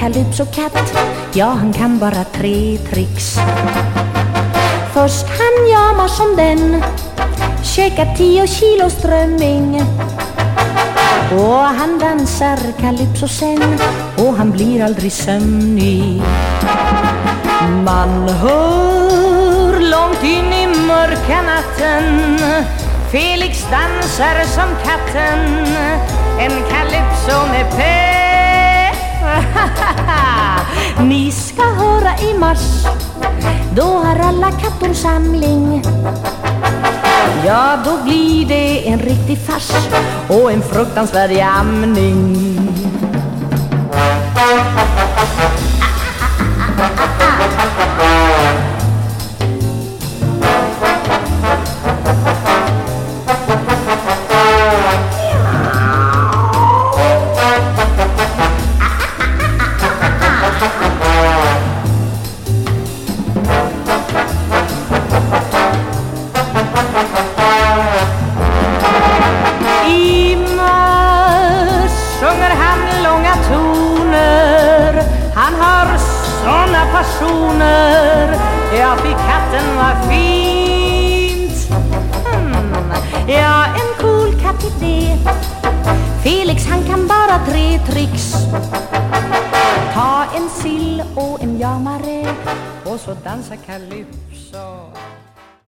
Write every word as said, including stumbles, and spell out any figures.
Calypso katt, ja han kan bara tre tricks. Först han jamar som den, käkar tio kilo strömming. Och han dansar Calypso sen, och han blir aldrig sömnig. Man hör långt in i mörka natten Felix dansar som katten, en Calypso med pepp. Ni ska höra i mars, då har alla katter samling. Ja, då blir det en riktig fars och en fruktansvärd jamning. Sjunger han långa toner, han har såna passioner. Ja, för katten var fint. hmm. Ja, en cool kattidé. Felix han kan bara tre tricks. Ta en sill och en jamare, och så dansa Calypso.